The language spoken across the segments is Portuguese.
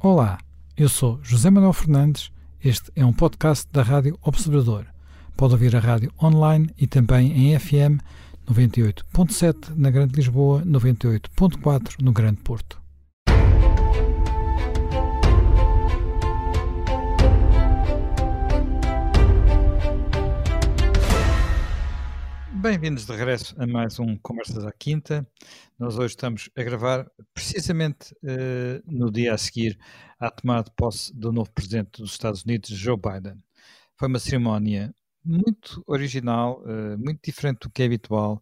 Olá, eu sou José Manuel Fernandes. Este é um podcast da Rádio Observador. Pode ouvir a rádio online e também em FM 98.7 na Grande Lisboa, 98.4 no Grande Porto. Bem-vindos de regresso a mais um Conversas à Quinta. Nós hoje estamos a gravar precisamente no dia a seguir à tomada de posse do novo presidente dos Estados Unidos, Joe Biden. Foi uma cerimónia muito original, muito diferente do que é habitual,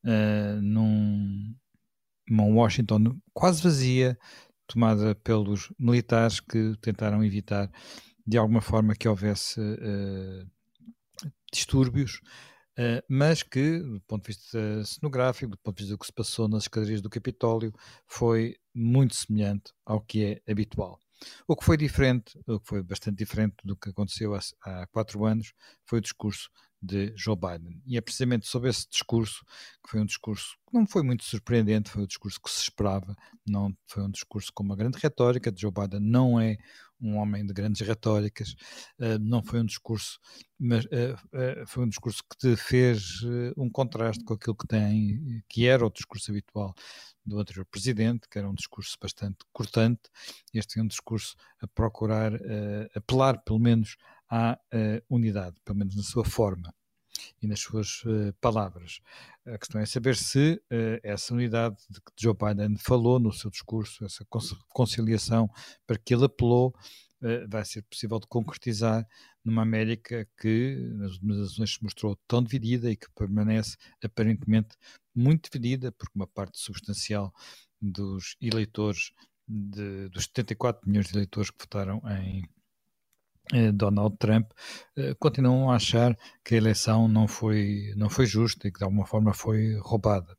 numa Washington quase vazia, tomada pelos militares que tentaram evitar de alguma forma que houvesse distúrbios. Mas que, do ponto de vista cenográfico, do ponto de vista do que se passou nas escadarias do Capitólio, foi muito semelhante ao que é habitual. O que foi diferente, o que foi bastante diferente do que aconteceu há 4 anos, foi o discurso de Joe Biden. E é precisamente sobre esse discurso, que foi um discurso que não foi muito surpreendente, foi o discurso que se esperava, não foi um discurso com uma grande retórica. Joe Biden não é um homem de grandes retóricas, não foi um discurso, mas foi um discurso que te fez um contraste com aquilo que era o discurso habitual do anterior presidente, que era um discurso bastante cortante. Este é um discurso a procurar apelar pelo menos à unidade, pelo menos na sua forma e nas suas palavras. A questão é saber se essa unidade de que Joe Biden falou no seu discurso, essa conciliação para que ele apelou, vai ser possível de concretizar numa América que nas últimas eleições se mostrou tão dividida e que permanece aparentemente muito dividida, porque uma parte substancial dos eleitores, dos 74 milhões de eleitores que votaram em Donald Trump, continuam a achar que a eleição não foi justa e que de alguma forma foi roubada.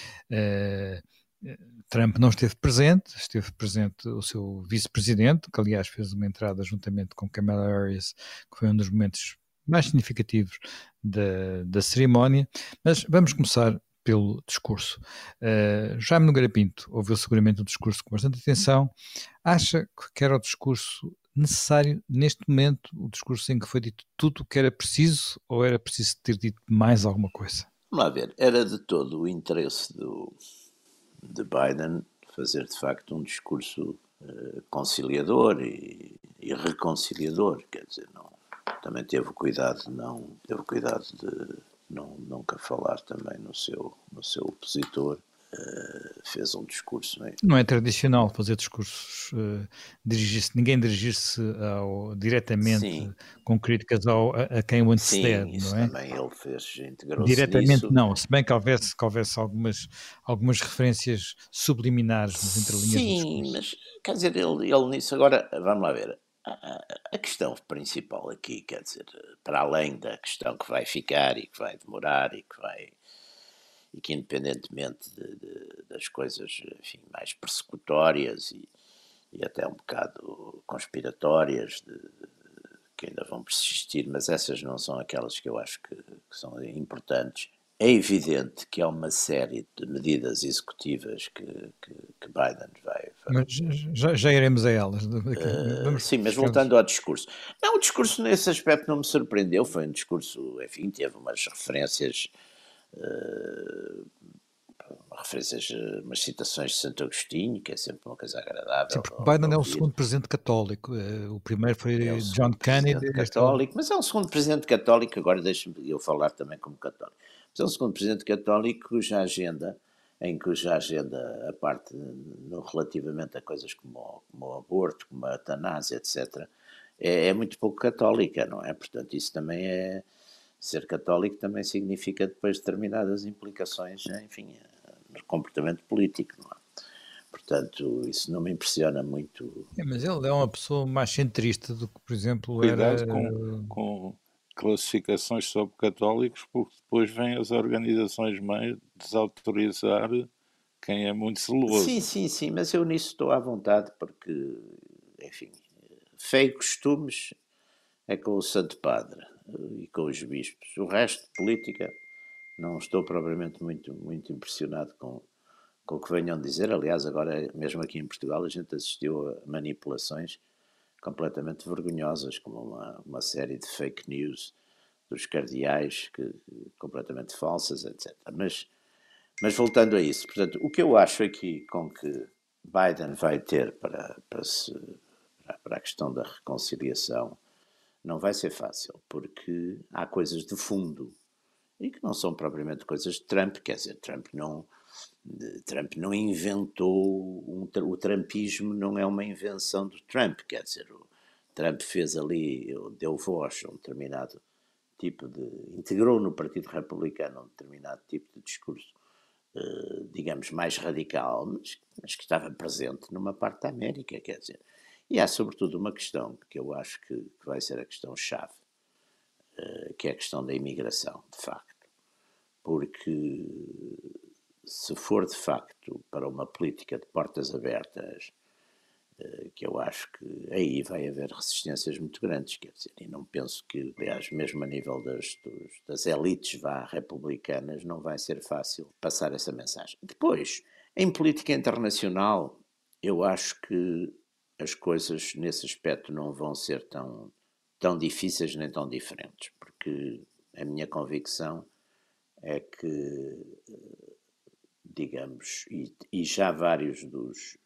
Trump não esteve presente o seu vice-presidente, que aliás fez uma entrada juntamente com Kamala Harris, que foi um dos momentos mais significativos da cerimónia. Mas vamos começar pelo discurso. Jaime Nogueira Pinto ouviu seguramente o discurso com bastante atenção. Acha que era o discurso necessário neste momento, o discurso em que foi dito tudo o que era preciso, ou era preciso ter dito mais alguma coisa? Vamos lá ver, era de todo o interesse de Biden fazer de facto um discurso conciliador e reconciliador, quer dizer, também teve cuidado de nunca falar também no seu opositor. Fez um discurso. Não é tradicional fazer discursos, ninguém dirigir-se diretamente. Sim. Com críticas a quem o antecede. Sim, isso não é? Também ele fez, integrou-se Diretamente nisso. Não, se bem que houvesse algumas referências subliminares nas entrelinhas do discurso. Sim, mas quer dizer, ele nisso agora, vamos lá ver, a questão principal aqui, quer dizer, para além da questão que vai ficar e que vai demorar e que independentemente das coisas, enfim, mais persecutórias e até um bocado conspiratórias que ainda vão persistir, mas essas não são aquelas que eu acho que são importantes. É evidente que há uma série de medidas executivas que Biden vai... Mas já iremos a elas. Sim, mas voltando ao discurso. Não, o discurso nesse aspecto não me surpreendeu. Foi um discurso, enfim, teve umas referências... umas citações de Santo Agostinho, que é sempre uma coisa agradável. Sim, porque Biden é o segundo presidente católico. O primeiro foi John Kennedy. Católico, mas é um segundo presidente católico, agora deixe-me eu falar também como católico. Mas é um segundo presidente católico cuja agenda, a parte relativamente a coisas como o aborto, como a eutanásia, etc., é muito pouco católica, não é? Portanto, isso também é... Ser católico também significa depois determinadas implicações, enfim, no comportamento político, não é? Portanto, isso não me impressiona muito. Mas ele é uma pessoa mais centrista do que, por exemplo, Cuidado com classificações sobre católicos, porque depois vêm as organizações mães desautorizar quem é muito zeloso. Sim, mas eu nisso estou à vontade, porque, enfim, fé e costumes é com o Santo Padre e com os bispos. O resto, política, não estou propriamente muito impressionado com o que venham dizer. Aliás, agora, mesmo aqui em Portugal, a gente assistiu a manipulações completamente vergonhosas, como uma série de fake news dos cardeais, completamente falsas, etc. Mas voltando a isso, portanto, o que eu acho aqui com que Biden vai ter para a questão da reconciliação não vai ser fácil, porque há coisas de fundo e que não são propriamente coisas de Trump, quer dizer, Trump não inventou, o trumpismo não é uma invenção do Trump, quer dizer, o Trump fez ali, deu voz a um determinado tipo integrou no Partido Republicano um determinado tipo de discurso, digamos, mais radical, mas que estava presente numa parte da América, quer dizer. E há sobretudo uma questão que eu acho que vai ser a questão-chave, que é a questão da imigração, de facto. Porque se for de facto para uma política de portas abertas, que eu acho que aí vai haver resistências muito grandes, quer dizer, e não penso que, aliás, mesmo a nível das elites republicanas, não vai ser fácil passar essa mensagem. Depois, em política internacional, eu acho que as coisas nesse aspecto não vão ser tão difíceis nem tão diferentes, porque a minha convicção é que, digamos, e já vários dos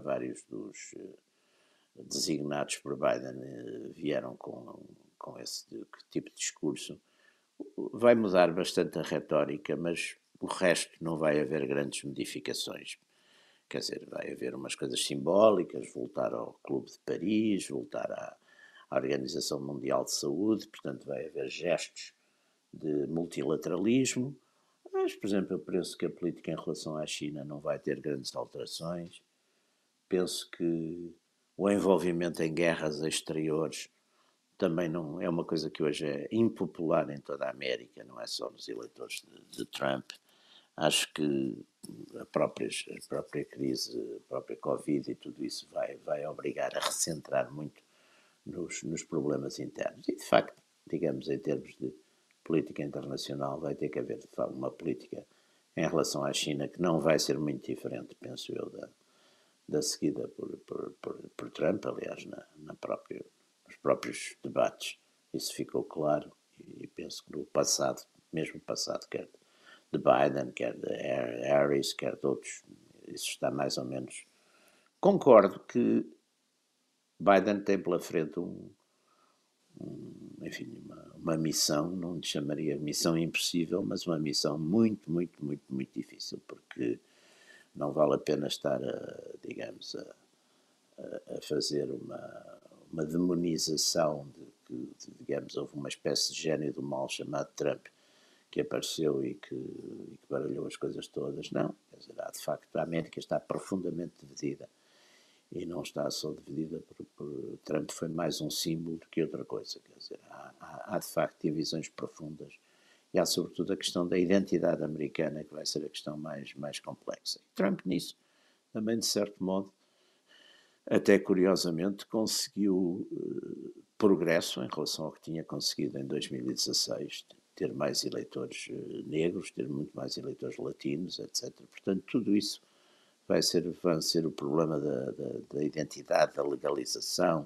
designados por Biden vieram com esse tipo de discurso, vai mudar bastante a retórica, mas o resto não vai haver grandes modificações. Quer dizer, vai haver umas coisas simbólicas, voltar ao Clube de Paris, voltar à Organização Mundial de Saúde, portanto vai haver gestos de multilateralismo, mas, por exemplo, eu penso que a política em relação à China não vai ter grandes alterações. Penso que o envolvimento em guerras exteriores também não é uma coisa que hoje é impopular em toda a América, não é só nos eleitores de Trump. Acho que a própria crise, a própria Covid e tudo isso vai obrigar a recentrar muito nos problemas internos. E, de facto, digamos, em termos de política internacional, vai ter que haver uma política em relação à China que não vai ser muito diferente, penso eu, da seguida por Trump, aliás, nos próprios debates. Isso ficou claro e penso que no passado, mesmo passado, quer de Biden, quer de Harris, quer de outros, isso está mais ou menos. Concordo que Biden tem pela frente enfim, uma missão, não lhe chamaria missão impossível, mas uma missão muito, muito, muito, muito difícil, porque não vale a pena estar, digamos, a fazer uma demonização digamos, houve uma espécie de gênio do mal chamado Trump que apareceu e que baralhou as coisas todas. Não, quer dizer, de facto, a América está profundamente dividida e não está só dividida por Trump, foi mais um símbolo do que outra coisa. Quer dizer, há de facto divisões profundas e há sobretudo a questão da identidade americana que vai ser a questão mais complexa. E Trump nisso também, de certo modo, até curiosamente conseguiu progresso em relação ao que tinha conseguido em 2016, ter mais eleitores negros, ter muito mais eleitores latinos, etc. Portanto, tudo isso vai ser o problema da identidade, da legalização,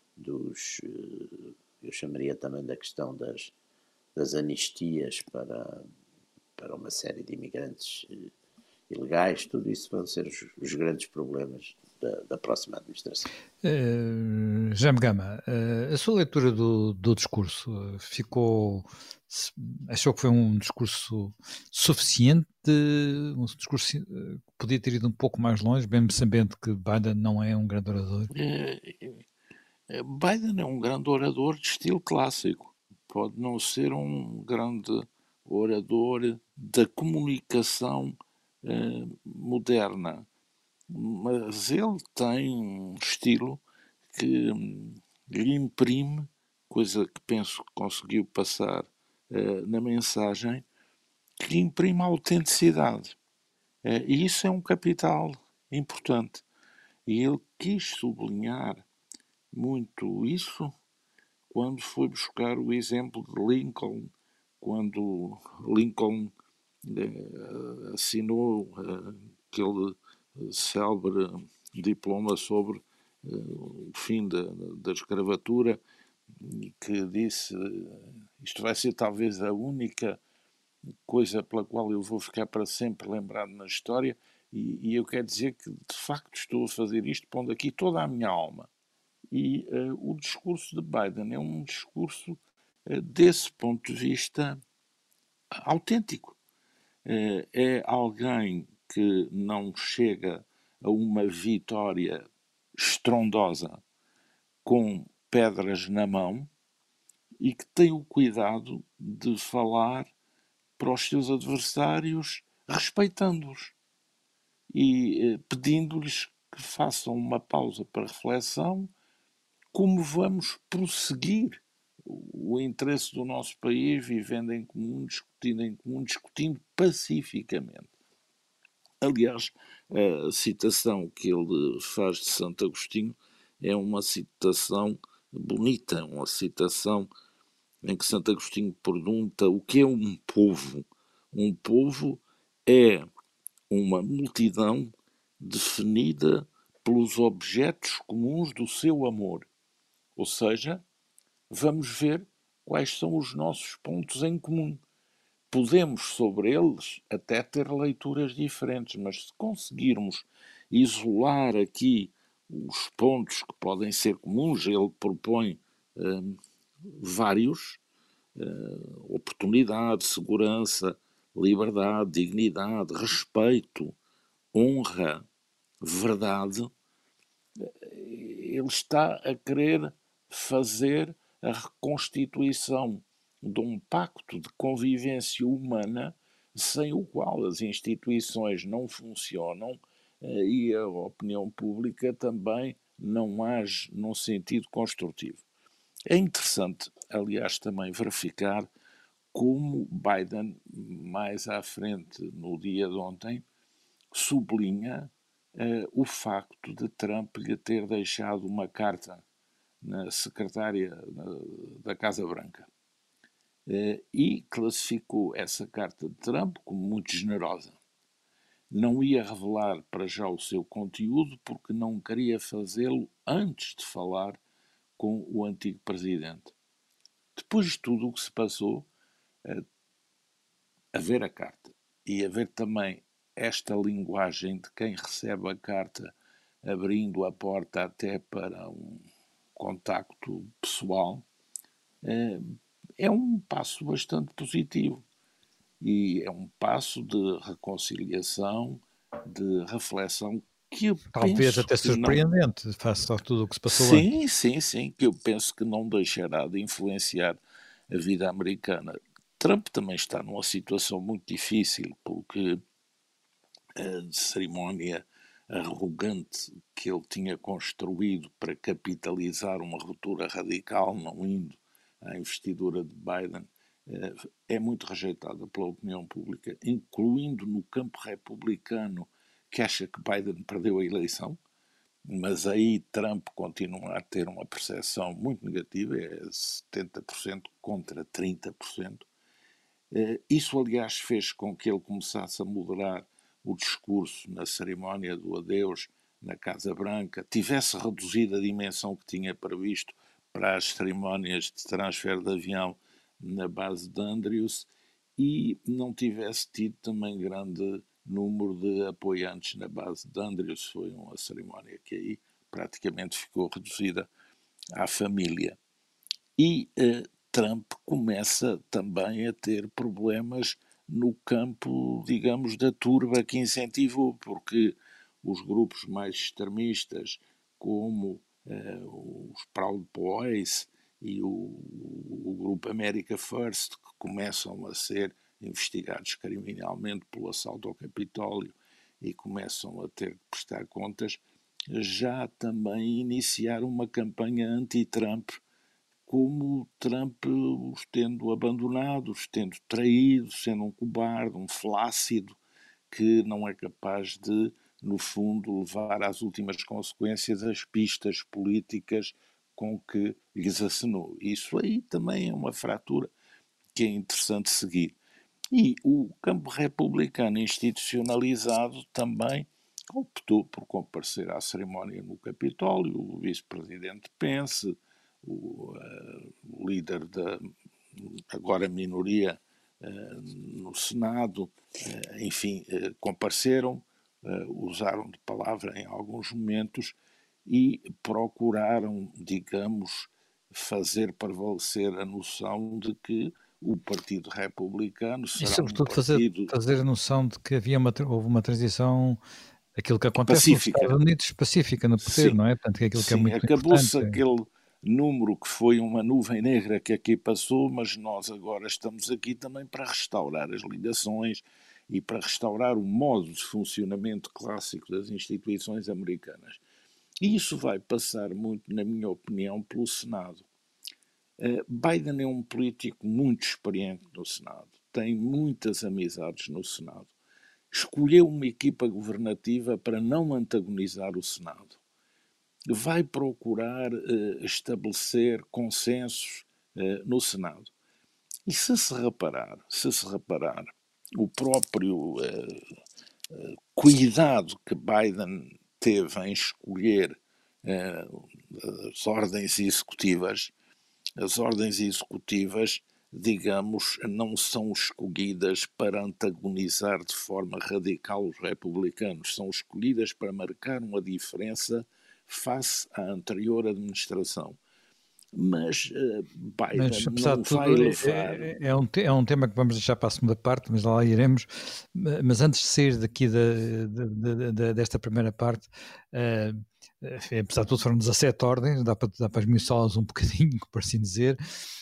eu chamaria também da questão das anistias para uma série de imigrantes ilegais, tudo isso vão ser os grandes problemas da próxima administração. Jaime Gama, a sua leitura do discurso achou que foi um discurso suficiente, um discurso que podia ter ido um pouco mais longe, mesmo sabendo que Biden não é um grande orador? Biden é um grande orador de estilo clássico, pode não ser um grande orador da comunicação moderna, mas ele tem um estilo que lhe imprime, coisa que penso que conseguiu passar na mensagem, que lhe imprime a autenticidade. E isso é um capital importante. E ele quis sublinhar muito isso quando foi buscar o exemplo de Lincoln, quando Lincoln assinou aquele célebre diploma sobre o fim da escravatura, que disse: isto vai ser talvez a única coisa pela qual eu vou ficar para sempre lembrado na história, e eu quero dizer que de facto estou a fazer isto pondo aqui toda a minha alma. E o discurso de Biden é um discurso, desse ponto de vista, autêntico. É alguém que não chega a uma vitória estrondosa com pedras na mão e que tem o cuidado de falar para os seus adversários respeitando-os e pedindo-lhes que façam uma pausa para reflexão, como vamos prosseguir o interesse do nosso país, vivendo em comum, discutindo pacificamente. Aliás, a citação que ele faz de Santo Agostinho é uma citação bonita, uma citação em que Santo Agostinho pergunta o que é um povo. Um povo é uma multidão definida pelos objetos comuns do seu amor. Ou seja, vamos ver quais são os nossos pontos em comum. Podemos sobre eles até ter leituras diferentes, mas se conseguirmos isolar aqui os pontos que podem ser comuns, ele propõe vários: oportunidade, segurança, liberdade, dignidade, respeito, honra, verdade. Ele está a querer fazer a reconstituição de um pacto de convivência humana sem o qual as instituições não funcionam e a opinião pública também não age num sentido construtivo. É interessante, aliás, também verificar como Biden, mais à frente, no dia de ontem, sublinha o facto de Trump lhe ter deixado uma carta na secretária da Casa Branca e classificou essa carta de Trump como muito generosa. Não ia revelar para já o seu conteúdo porque não queria fazê-lo antes de falar com o antigo presidente. Depois de tudo o que se passou, a ver a carta e a ver também esta linguagem de quem recebe a carta, abrindo a porta até para um contacto pessoal, é um passo bastante positivo e é um passo de reconciliação, de reflexão, que eu Talvez penso até que não. surpreendente, face a tudo o que se passou antes. Sim, sim, sim, que eu penso que não deixará de influenciar a vida americana. Trump também está numa situação muito difícil, porque a cerimónia arrogante que ele tinha construído para capitalizar uma ruptura radical, não indo à investidura de Biden, é muito rejeitada pela opinião pública, incluindo no campo republicano, que acha que Biden perdeu a eleição. Mas aí Trump continua a ter uma percepção muito negativa, é 70% contra 30%. Isso, aliás, fez com que ele começasse a moderar o discurso na cerimónia do adeus na Casa Branca, tivesse reduzido a dimensão que tinha previsto para as cerimónias de transfer de avião na base de Andrews e não tivesse tido também grande número de apoiantes na base de Andrews. Foi uma cerimónia que aí praticamente ficou reduzida à família. E Trump começa também a ter problemas no campo, digamos, da turba que incentivou, porque os grupos mais extremistas, como os Proud Boys e o grupo America First, que começam a ser investigados criminalmente pelo assalto ao Capitólio e começam a ter que prestar contas, já também iniciaram uma campanha anti-Trump, como Trump os tendo abandonado, os tendo traído, sendo um cobarde, um flácido, que não é capaz de, no fundo, levar às últimas consequências as pistas políticas com que lhes acenou. Isso aí também é uma fratura que é interessante seguir. E o campo republicano institucionalizado também optou por comparecer à cerimónia no Capitólio, o vice-presidente Pence, o líder da agora minoria no Senado, enfim, compareceram, usaram de palavra em alguns momentos e procuraram, digamos, fazer prevalecer a noção de que o Partido Republicano E será um sobretudo partido fazer a noção de que houve uma transição, aquilo que acontece nos pacífica. Estados Unidos, pacífica no poder, Sim, não é? Portanto, que é aquilo que é sim, muito importante. acabou-se aquele número que foi uma nuvem negra que aqui passou, mas nós agora estamos aqui também para restaurar as ligações e para restaurar o modo de funcionamento clássico das instituições americanas. E isso vai passar muito, na minha opinião, pelo Senado. Biden é um político muito experiente no Senado, tem muitas amizades no Senado. Escolheu uma equipa governativa para não antagonizar o Senado. Vai procurar estabelecer consensos no Senado. E se se reparar, o próprio cuidado que Biden teve em escolher as ordens executivas, digamos, não são escolhidas para antagonizar de forma radical os republicanos, são escolhidas para marcar uma diferença face à anterior administração. Mas Mas, Biden apesar não de vai tudo, levar. é um tema que vamos deixar para a segunda parte, mas lá iremos. Mas antes de sair daqui desta primeira parte, apesar de tudo, foram 17 ordens, dá para esmiuçá-las um bocadinho, por assim dizer.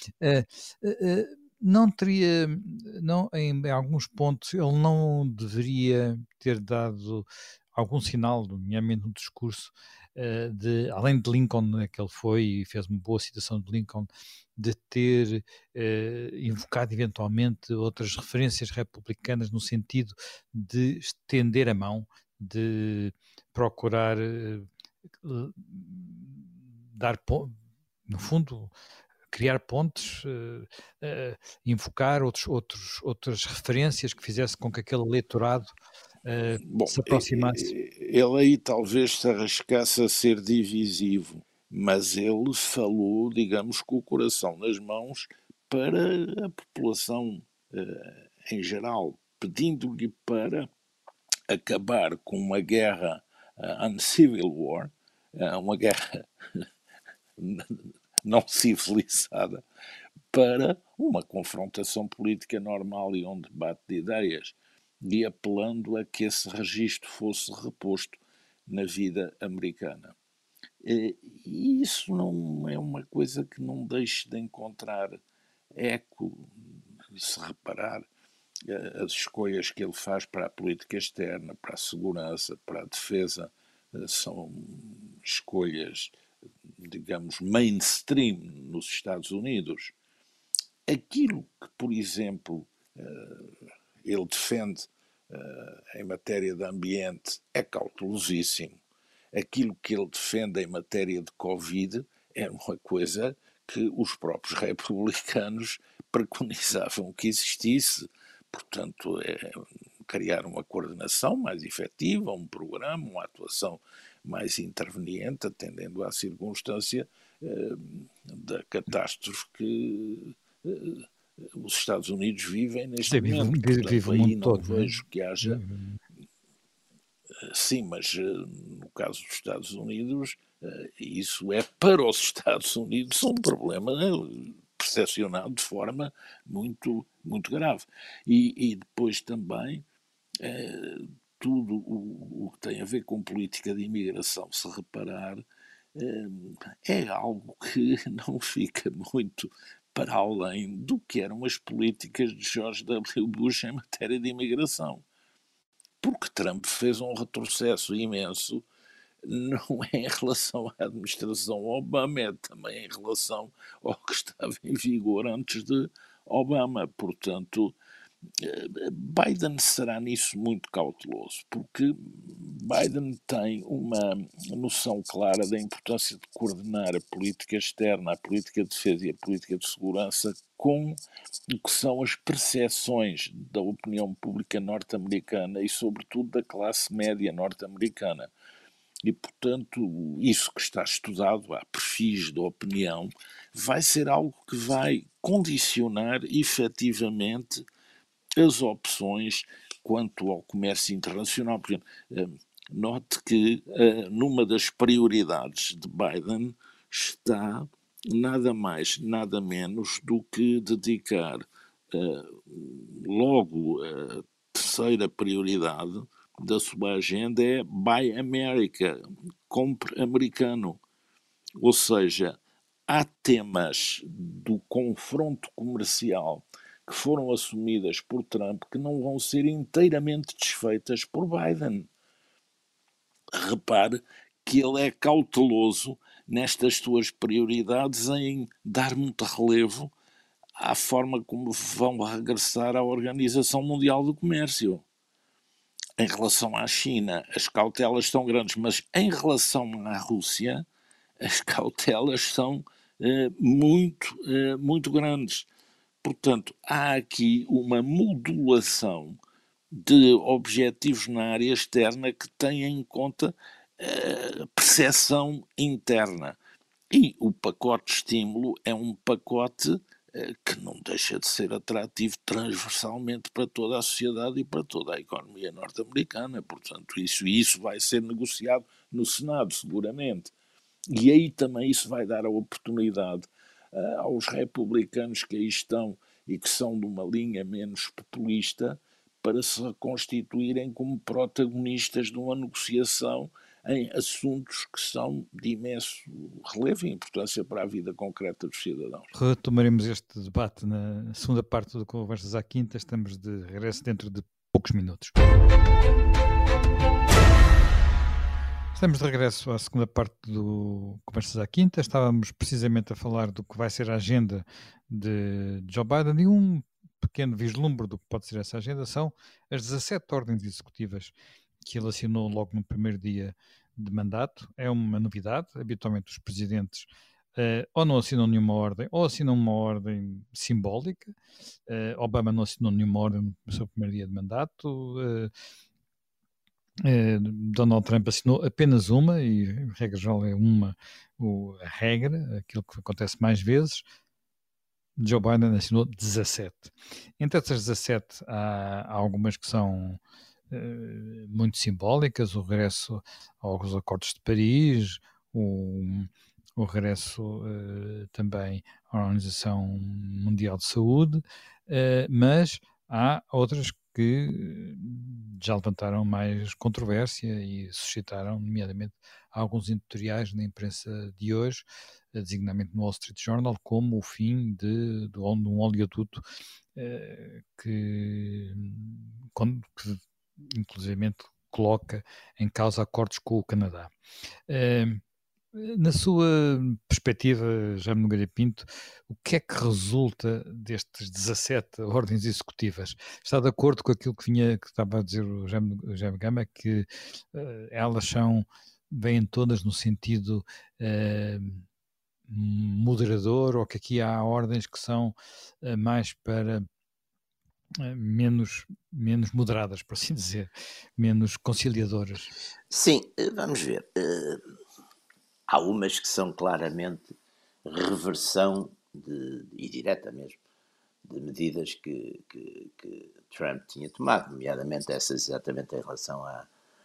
Não teria, não, em alguns pontos, ele não deveria ter dado algum sinal, nomeadamente no discurso, além de Lincoln, né, que ele foi e fez uma boa citação de Lincoln, de ter invocado eventualmente outras referências republicanas no sentido de estender a mão, de procurar dar, no fundo, criar pontes, invocar outras referências que fizesse com que aquele eleitorado Bom, se aproximasse. ele aí talvez se arriscasse a ser divisivo, mas ele falou, digamos, com o coração nas mãos para a população em geral, pedindo-lhe para acabar com uma guerra, uncivil war, uma guerra não civilizada, para uma confrontação política normal e um debate de ideias, e apelando a que esse registro fosse reposto na vida americana. E isso não é uma coisa que não deixe de encontrar eco, se reparar, as escolhas que ele faz para a política externa, para a segurança, para a defesa, são escolhas, digamos, mainstream nos Estados Unidos. Aquilo que, por exemplo, ele defende em matéria de ambiente é cautelosíssimo. Aquilo que ele defende em matéria de Covid é uma coisa que os próprios republicanos preconizavam que existisse. Portanto, é criar uma coordenação mais efetiva, um programa, uma atuação mais interveniente, atendendo à circunstância da catástrofe que os Estados Unidos vivem neste momento. Vive Portanto, o mundo aí não todo, não é? vejo que haja. Sim, mas no caso dos Estados Unidos, isso é para os Estados Unidos um problema percepcionado de forma muito, muito grave. E depois também tudo o que tem a ver com política de imigração, se reparar, é algo que não fica muito para além do que eram as políticas de George W. Bush em matéria de imigração. Porque Trump fez um retrocesso imenso, não é em relação à administração Obama, é também em relação ao que estava em vigor antes de Obama. Portanto, Biden será nisso muito cauteloso, porque Biden tem uma noção clara da importância de coordenar a política externa, a política de defesa e a política de segurança com o que são as percepções da opinião pública norte-americana e, sobretudo, da classe média norte-americana. E, portanto, isso que está estudado, há perfis de opinião, vai ser algo que vai condicionar efetivamente as opções quanto ao comércio internacional. Por exemplo, note que numa das prioridades de Biden está nada mais, nada menos do que dedicar logo a terceira prioridade da sua agenda é Buy America, compre americano. Ou seja, há temas do confronto comercial que foram assumidas por Trump que não vão ser inteiramente desfeitas por Biden. Repare que ele é cauteloso nestas suas prioridades em dar muito relevo à forma como vão regressar à Organização Mundial do Comércio. Em relação à China, as cautelas são grandes, mas em relação à Rússia, as cautelas são muito grandes. Portanto, há aqui uma modulação de objetivos na área externa que tem em conta a percepção interna. E o pacote de estímulo é um pacote que não deixa de ser atrativo transversalmente para toda a sociedade e para toda a economia norte-americana. Portanto, isso vai ser negociado no Senado, seguramente. E aí também isso vai dar a oportunidade aos republicanos que aí estão e que são de uma linha menos populista para se constituírem como protagonistas de uma negociação em assuntos que são de imenso relevo e importância para a vida concreta dos cidadãos. Retomaremos este debate na segunda parte do Conversas à Quinta. Estamos de regresso dentro de poucos minutos. Estamos de regresso à segunda parte do Conversas à Quinta. Estávamos precisamente a falar do que vai ser a agenda de Joe Biden e um pequeno vislumbre do que pode ser essa agenda são as 17 ordens executivas que ele assinou logo no primeiro dia de mandato. É uma novidade. Habitualmente os presidentes ou não assinam nenhuma ordem ou assinam uma ordem simbólica. Obama não assinou nenhuma ordem no seu primeiro dia de mandato. Donald Trump assinou apenas uma, e a regra geral é uma a regra, aquilo que acontece mais vezes. Joe Biden assinou 17. Entre essas 17 há algumas que são muito simbólicas: o regresso aos Acordos de Paris, o regresso também à Organização Mundial de Saúde, mas há outras que já levantaram mais controvérsia e suscitaram, nomeadamente, alguns editoriais na imprensa de hoje, designadamente no Wall Street Journal, como o fim de um oleoduto que inclusivamente coloca em causa acordos com o Canadá. Na sua perspectiva, Jaime Nogueira Pinto, o que é que resulta destes 17 ordens executivas? Está de acordo com aquilo que estava a dizer o Jaime Gama, que elas vêm todas no sentido moderador, ou que aqui há ordens que são mais para menos moderadas, por assim dizer, menos conciliadoras? Sim, vamos ver. Há umas que são claramente reversão e direta mesmo, de medidas que Trump tinha tomado, nomeadamente essas exatamente em relação à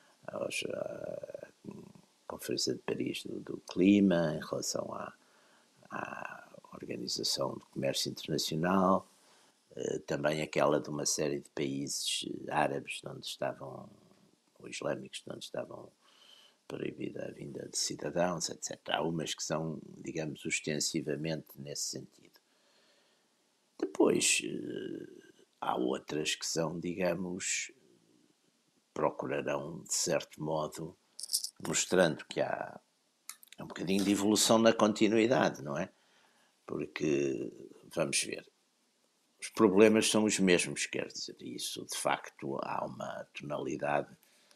Conferência de Paris do Clima, em relação à Organização do Comércio Internacional, também aquela de uma série de países árabes onde estavam, ou islâmicos, onde estavam proibida a vinda de cidadãos, etc. Há umas que são, digamos, ostensivamente nesse sentido. Depois, há outras que são, digamos, procurarão, de certo modo, mostrando que há um bocadinho de evolução na continuidade, não é? Porque, vamos ver, os problemas são os mesmos, quer dizer, isso de facto há uma tonalidade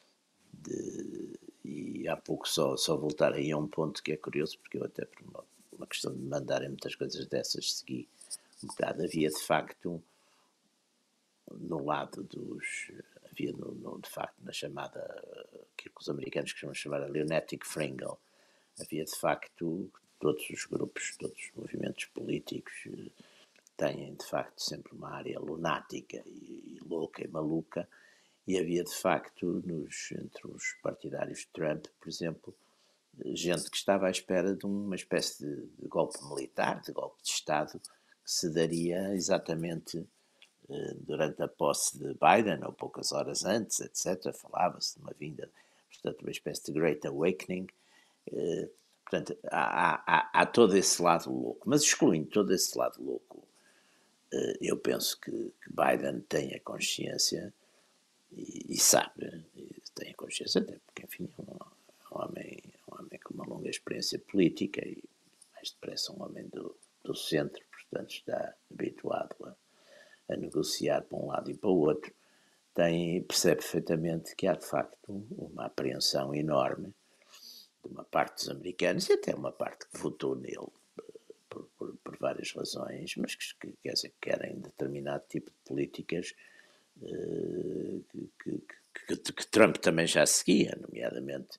e há pouco só voltar aí a um ponto que é curioso, porque eu até por uma questão de me mandarem muitas coisas dessas segui um bocado, havia de facto no lado dos, havia de facto na chamada, que os americanos costumam chamar a Lunatic Fringe, havia de facto todos os grupos, todos os movimentos políticos têm de facto sempre uma área lunática e louca e maluca, e havia de facto entre os partidários de Trump, por exemplo, gente que estava à espera de uma espécie de golpe militar, de golpe de Estado, que se daria exatamente durante a posse de Biden, ou poucas horas antes, etc. Falava-se de uma vinda, portanto, uma espécie de Great Awakening. Portanto, há todo esse lado louco. Mas excluindo todo esse lado louco, eu penso que Biden tem a consciência e sabe, tem a consciência, até porque, enfim, é um homem com uma longa experiência política e, mais depressa, um homem do centro, portanto, está habituado a negociar para um lado e para o outro, percebe perfeitamente que há, de facto, uma apreensão enorme de uma parte dos americanos e até uma parte que votou nele por várias razões, mas que quer dizer, querem determinado tipo de políticas que Trump também já seguia, nomeadamente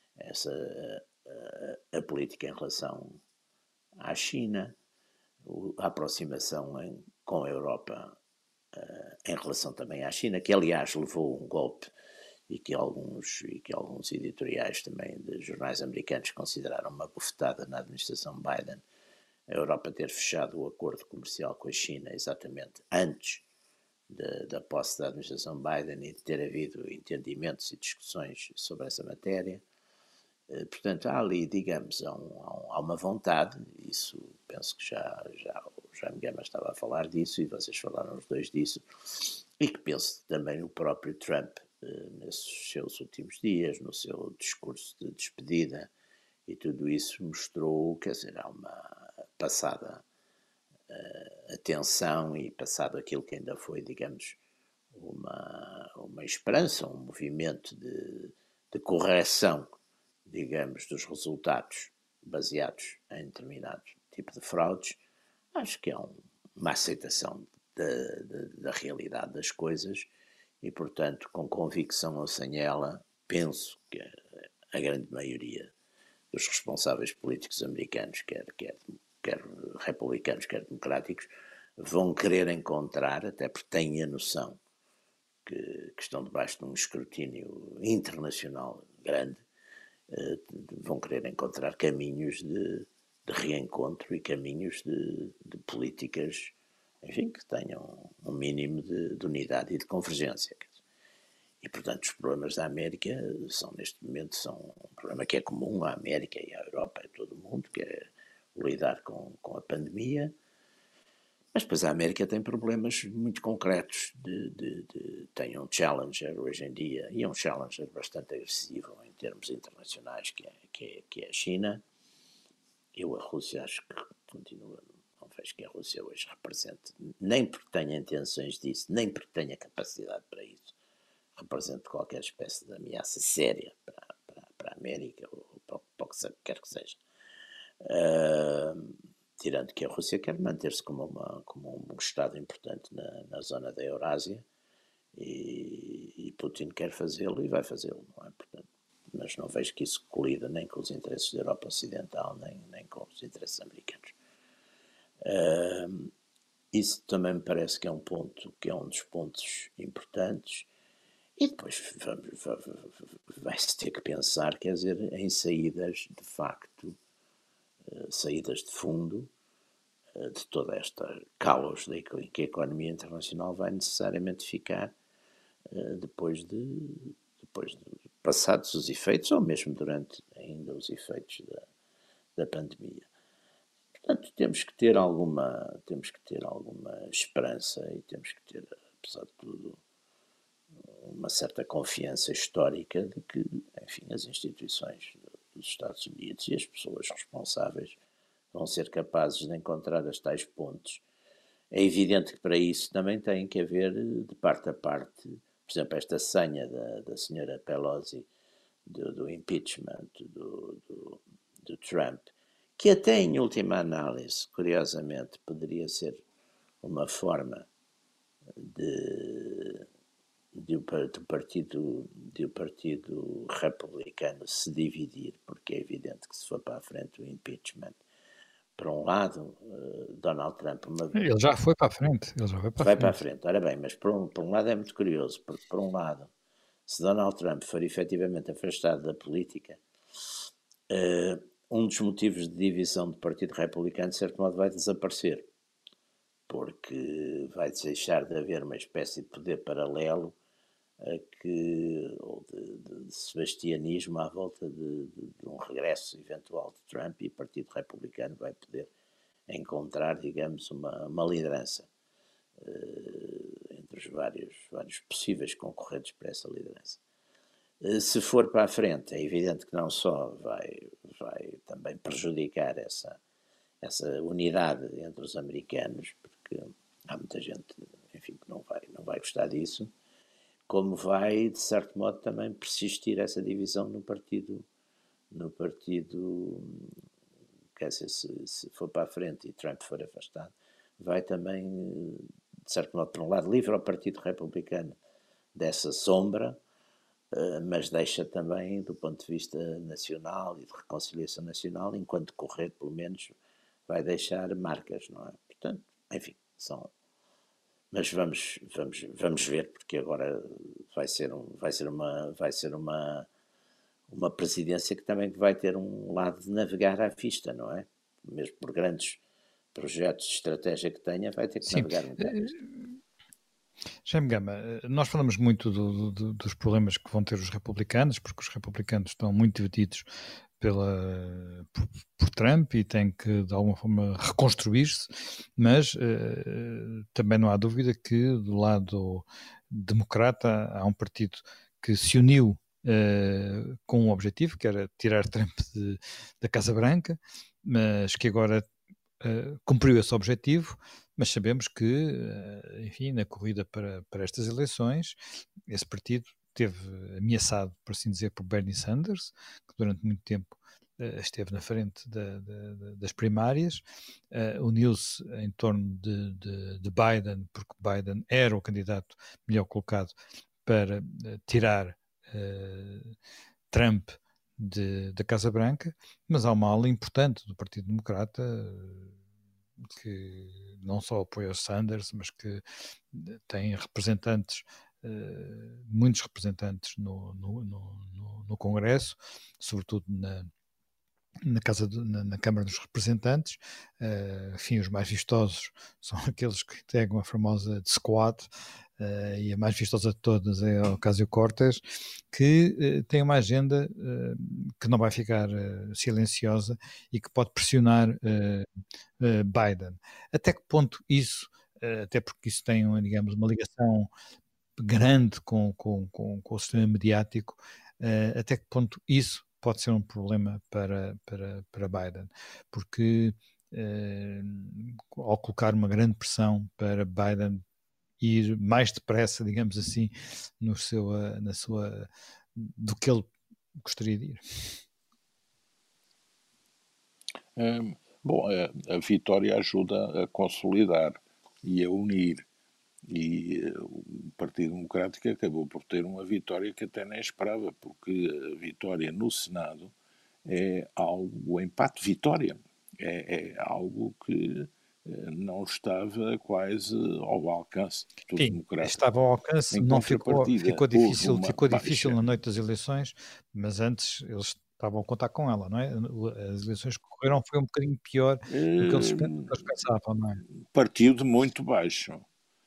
a política em relação à China, a aproximação com a Europa em relação também à China, que aliás levou um golpe e que alguns editoriais também de jornais americanos consideraram uma bufetada na administração Biden, a Europa ter fechado o acordo comercial com a China exatamente antes da posse da administração Biden e de ter havido entendimentos e discussões sobre essa matéria. Portanto, há ali, digamos, há uma vontade, isso penso que já o Jaime Gama estava a falar disso e vocês falaram os dois disso, e que penso também o próprio Trump, nesses seus últimos dias, no seu discurso de despedida, e tudo isso mostrou, quer dizer, há uma passada atenção e passado aquilo que ainda foi, digamos, uma esperança, um movimento de correção, digamos, dos resultados baseados em determinado tipo de fraudes, acho que é uma aceitação da realidade das coisas e, portanto, com convicção ou sem ela, penso que a grande maioria dos responsáveis políticos americanos, quer republicanos, quer democráticos, vão querer encontrar, até porque têm a noção que estão debaixo de um escrutínio internacional grande, vão querer encontrar caminhos de reencontro e caminhos de políticas, enfim, que tenham um mínimo de unidade e de convergência. E, portanto, os problemas da América neste momento, um problema que é comum à América e à Europa, a todo o mundo, que é lidar com a pandemia. Mas depois a América tem problemas muito concretos, tem um challenger hoje em dia, e é um challenger bastante agressivo em termos internacionais, que é a China. A Rússia acho que continua, não vejo que a Rússia hoje represente, nem porque tenha intenções disso, nem porque tenha capacidade para isso, represente qualquer espécie de ameaça séria para a América, ou para o que quer que seja. Tirando que a Rússia quer manter-se como um Estado importante na zona da Eurásia e Putin quer fazê-lo e vai fazê-lo, não é? Portanto, mas não vejo que isso colida nem com os interesses da Europa Ocidental nem com os interesses americanos. Isso também me parece que é um ponto, que é um dos pontos importantes. E depois vai-se ter que pensar, quer dizer, em saídas de facto, saídas de fundo de toda esta caos que a economia internacional vai necessariamente ficar depois de passados os efeitos, ou mesmo durante ainda os efeitos da pandemia. Portanto, temos que ter alguma esperança e temos que ter, apesar de tudo, uma certa confiança histórica de que, enfim, as instituições dos Estados Unidos e as pessoas responsáveis vão ser capazes de encontrar as tais pontes É evidente que para isso também tem que haver, de parte a parte, por exemplo, esta senha da senhora Pelosi, do impeachment do Trump, que até em última análise, curiosamente, poderia ser uma forma de o partido republicano se dividir, porque é evidente que se for para a frente o impeachment, por um lado, Donald Trump Ele já foi para a frente. Ele já foi para a vai para a frente. frente. Ora bem, mas por um lado é muito curioso, porque por um lado, se Donald Trump for efetivamente afastado da política, um dos motivos de divisão do Partido Republicano, de certo modo, vai desaparecer, porque vai deixar de haver uma espécie de poder paralelo ou de sebastianismo à volta de um regresso eventual de Trump, e o Partido Republicano vai poder encontrar, digamos, uma liderança entre os vários possíveis concorrentes para essa liderança. Se for para a frente, é evidente que não só vai também prejudicar essa unidade entre os americanos, porque há muita gente, enfim, que não vai gostar disso, como vai, de certo modo, também persistir essa divisão no partido, quer dizer, se for para a frente e Trump for afastado, vai também, de certo modo, por um lado, livre ao Partido Republicano dessa sombra, mas deixa também, do ponto de vista nacional e de reconciliação nacional, enquanto correr, pelo menos, vai deixar marcas, não é? Portanto, enfim, mas vamos ver, porque agora vai ser uma presidência que também vai ter um lado de navegar à vista, não é? Mesmo por grandes projetos de estratégia que tenha, vai ter que navegar muito à vista. Jaime Gama, nós falamos muito dos problemas que vão ter os republicanos, porque os republicanos estão muito divididos por Trump e têm que, de alguma forma, reconstruir-se, mas também não há dúvida que, do lado democrata, há um partido que se uniu com um objetivo, que era tirar Trump da Casa Branca, mas que agora cumpriu esse objetivo, mas sabemos que, enfim, na corrida para estas eleições, esse partido esteve ameaçado, por assim dizer, por Bernie Sanders, que durante muito tempo esteve na frente das primárias, uniu-se em torno de Biden, porque Biden era o candidato melhor colocado para tirar Trump da Casa Branca, mas há uma ala importante do Partido Democrata que não só apoia os Sanders, mas que tem representantes, muitos representantes no Congresso, sobretudo na Câmara dos Representantes. Enfim, os mais vistosos são aqueles que integram a famosa Squad, e a mais vistosa de todas é a Ocasio-Cortez, que tem uma agenda que não vai ficar silenciosa e que pode pressionar Biden. Até que ponto isso, até porque isso tem, digamos, uma ligação grande com o sistema mediático, até que ponto isso pode ser um problema para Biden, porque ao colocar uma grande pressão para Biden ir mais depressa, digamos assim, do que ele gostaria de ir. Bom, a vitória ajuda a consolidar e a unir, e o Partido Democrático acabou por ter uma vitória que até nem esperava, porque a vitória no Senado é algo, empate-vitória, é algo que não estava quase ao alcance dos democratas. Estava ao alcance, não ficou difícil na noite das eleições, mas antes eles estavam a contar com ela, não é? As eleições que correram foi um bocadinho pior do que eles pensavam, não é? Partiu de muito baixo.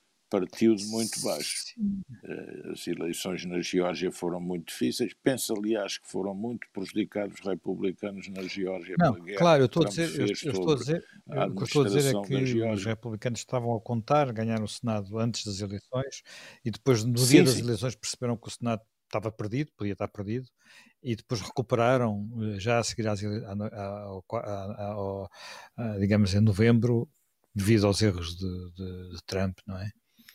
As eleições na Geórgia foram muito difíceis. Penso, aliás, que foram muito prejudicados os republicanos na Geórgia pela guerra. Claro, eu estou a dizer é que os republicanos estavam a contar ganhar o Senado antes das eleições e depois, no dia das eleições, perceberam que o Senado estava perdido, podia estar perdido, e depois recuperaram, já a seguir digamos, em novembro, devido aos erros de Trump, não é?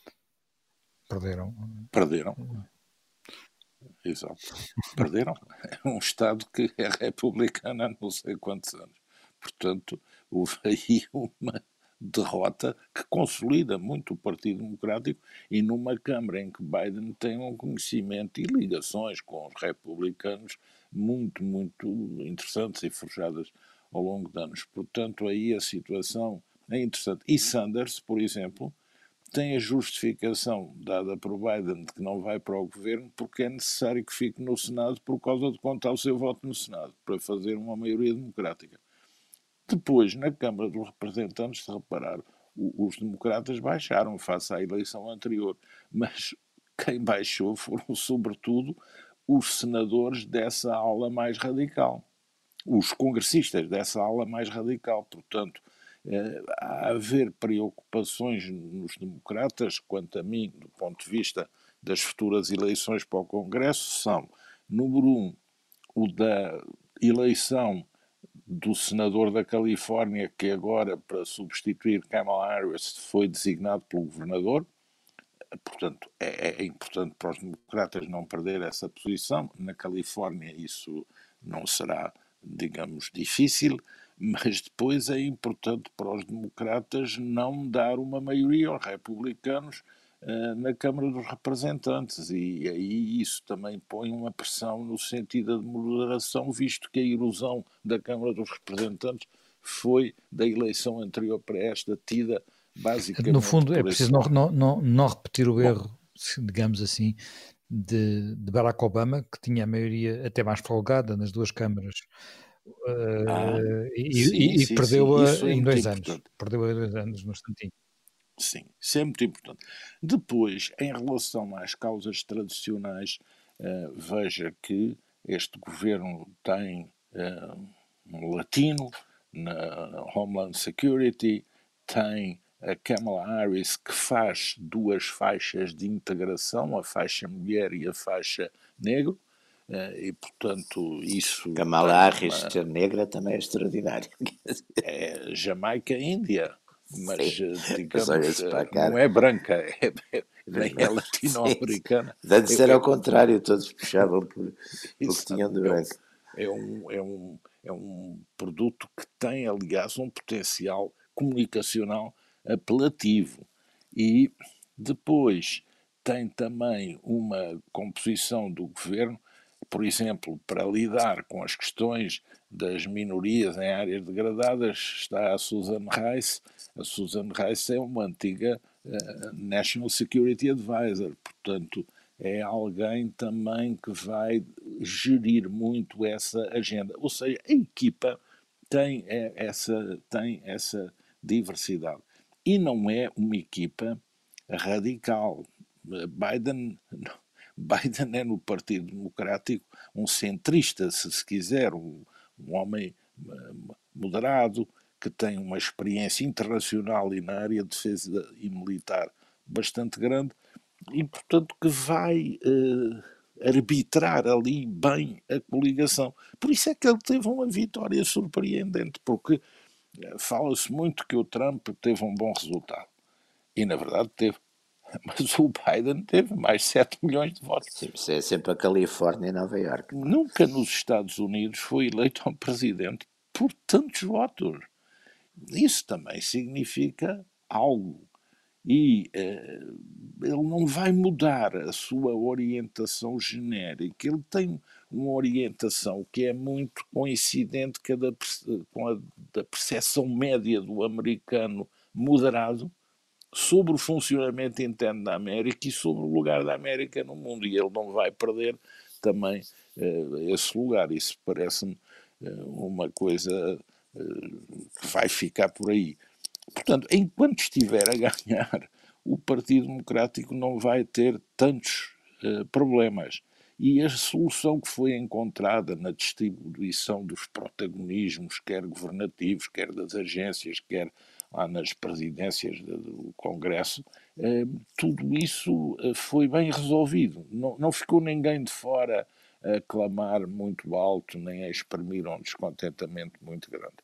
Perderam. Exato. Perderam. É um Estado que é republicano há não sei quantos anos. Portanto, houve aí uma derrota que consolida muito o Partido Democrático e numa Câmara em que Biden tem um conhecimento e ligações com os republicanos muito, muito interessantes e forjadas ao longo de anos. Portanto, aí a situação é interessante. E Sanders, por exemplo, tem a justificação dada por Biden de que não vai para o governo porque é necessário que fique no Senado por causa de contar o seu voto no Senado, para fazer uma maioria democrática. Depois, na Câmara dos Representantes, se reparar, os democratas baixaram face à eleição anterior, mas quem baixou foram, sobretudo, os senadores dessa ala mais radical, os congressistas dessa ala mais radical. Portanto, a haver preocupações nos democratas, quanto a mim, do ponto de vista das futuras eleições para o Congresso, são, número um, o da eleição do senador da Califórnia, que agora, para substituir Kamala Harris, foi designado pelo governador. Portanto, é importante para os democratas não perder essa posição. Na Califórnia isso não será, digamos, difícil, mas depois é importante para os democratas não dar uma maioria aos republicanos na Câmara dos Representantes, e aí isso também põe uma pressão no sentido de moderação, visto que a erosão da Câmara dos Representantes foi da eleição anterior para esta tida basicamente. No fundo, é preciso não repetir o erro, digamos assim, de Barack Obama, que tinha a maioria até mais folgada nas duas câmaras. E perdeu-a em 2 anos. Perdeu-a em 2 anos, no instantinho. Sim, isso é muito importante. Depois, em relação às causas tradicionais, veja que este governo tem um latino na Homeland Security, tem a Kamala Harris, que faz 2 faixas de integração, a faixa mulher e a faixa negro, e portanto isso... Kamala Harris ser negra também é extraordinário. É Jamaica e Índia, mas digamos, não é branca, nem é latino-americana. Deve ser ao contrário, todos puxavam por que tinham de branco. É um produto que tem, aliás, um potencial comunicacional apelativo. E depois tem também uma composição do governo, por exemplo, para lidar com as questões das minorias em áreas degradadas, está a Susan Rice. A Susan Rice é uma antiga National Security Advisor, portanto, é alguém também que vai gerir muito essa agenda. Ou seja, a equipa tem essa diversidade. E não é uma equipa radical. Biden é no Partido Democrático um centrista, se quiser, um homem moderado, que tem uma experiência internacional e na área de defesa e militar bastante grande, e portanto que vai arbitrar ali bem a coligação. Por isso é que ele teve uma vitória surpreendente, porque fala-se muito que o Trump teve um bom resultado, e na verdade teve. Mas o Biden teve mais 7 milhões de votos. Sim, isso é sempre a Califórnia e Nova Iorque. Nunca nos Estados Unidos foi eleito um presidente por tantos votos. Isso também significa algo. E ele não vai mudar a sua orientação genérica. Ele tem uma orientação que é muito coincidente com a da percepção média do americano moderado sobre o funcionamento interno da América e sobre o lugar da América no mundo. E ele não vai perder também esse lugar. Isso parece-me uma coisa que vai ficar por aí. Portanto, enquanto estiver a ganhar, o Partido Democrático não vai ter tantos problemas. E a solução que foi encontrada na distribuição dos protagonismos, quer governativos, quer das agências, quer lá nas presidências do Congresso, tudo isso foi bem resolvido. Não ficou ninguém de fora a clamar muito alto, nem a exprimir um descontentamento muito grande.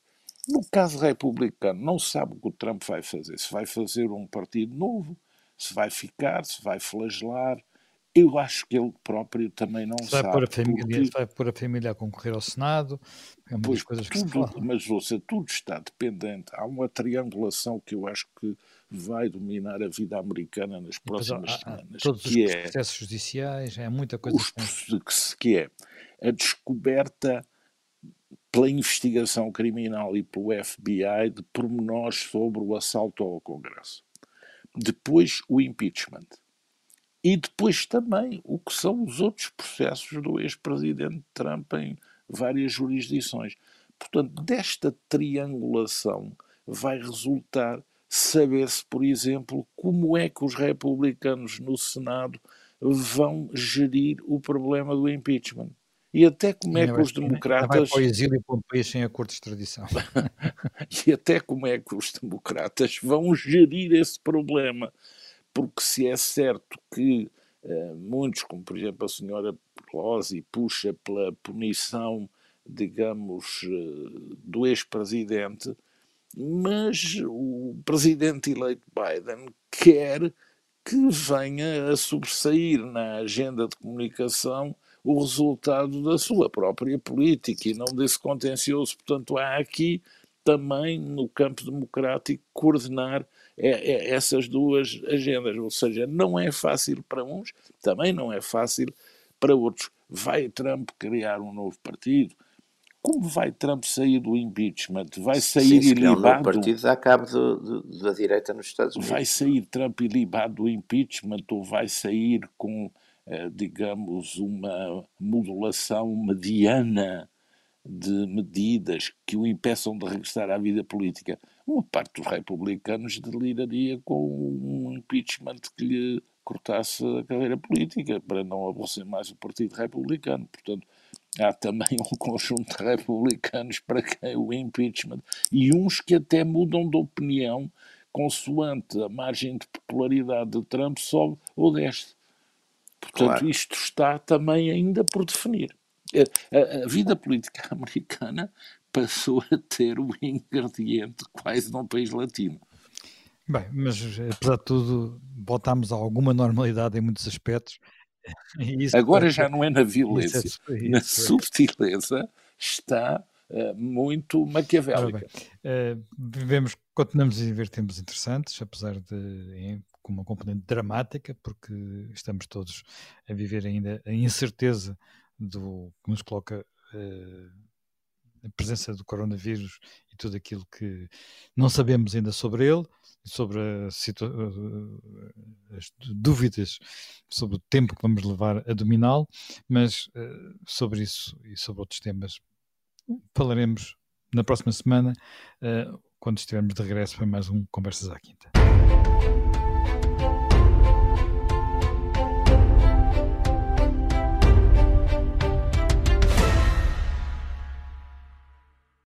No caso republicano, não se sabe o que o Trump vai fazer. Se vai fazer um partido novo, se vai ficar, se vai flagelar. Eu acho que ele próprio também não Se vai pôr sabe, a família, se porque, vai pôr a família a concorrer ao Senado, é uma das pois, coisas que se tudo, fala. mas ouça, tudo está dependente. Há uma triangulação que eu acho que vai dominar a vida americana nas E depois há, próximas há semanas, todos os que é, processos judiciais, é muita coisa que tem. que é a descoberta pela investigação criminal e pelo FBI de pormenores sobre o assalto ao Congresso. Depois o impeachment. E depois também o que são os outros processos do ex-presidente Trump em várias jurisdições. Portanto, desta triangulação vai resultar saber-se, por exemplo, como é que os republicanos no Senado vão gerir o problema do impeachment. E até como é que os Ainda vai para o democratas exílio para um país sem acordo de extradição. e até como é que os democratas vão gerir esse problema. Porque se é certo que muitos, como por exemplo a senhora Pelosi, puxa pela punição, digamos, do ex-presidente, mas o presidente eleito Biden quer que venha a sobressair na agenda de comunicação o resultado da sua própria política e não desse contencioso. Portanto, há aqui também no campo democrático coordenar essas duas agendas. Ou seja, não é fácil para uns, também não é fácil para outros. Vai Trump criar um novo partido? Como vai Trump sair do impeachment? Vai Sim, sair se criar um novo ilibado? partido dá cabo da direita nos Estados Vai Unidos. sair Trump ilibado do impeachment ou vai sair com, digamos, uma modulação mediana de medidas que o impeçam de regressar à vida política? Uma parte dos republicanos deliraria com um impeachment que lhe cortasse a carreira política para não aborrecer mais o Partido Republicano. Portanto, há também um conjunto de republicanos para quem o impeachment, e uns que até mudam de opinião consoante a margem de popularidade de Trump sobe ou desce. Portanto, Claro. isto está também ainda por definir. A vida política americana passou a ter o ingrediente quase de um país latino. Bem, mas apesar de tudo, voltámos a alguma normalidade em muitos aspectos. E Agora já não é na isso violência, na isso é. subtileza está muito Ora bem, maquiavélica. continuamos a viver tempos interessantes, apesar de com uma componente dramática, porque estamos todos a viver ainda a incerteza do que nos coloca a presença do coronavírus e tudo aquilo que não sabemos ainda sobre ele, sobre as dúvidas sobre o tempo que vamos levar a dominá-lo, mas sobre isso e sobre outros temas falaremos na próxima semana, quando estivermos de regresso para mais um Conversas à Quinta.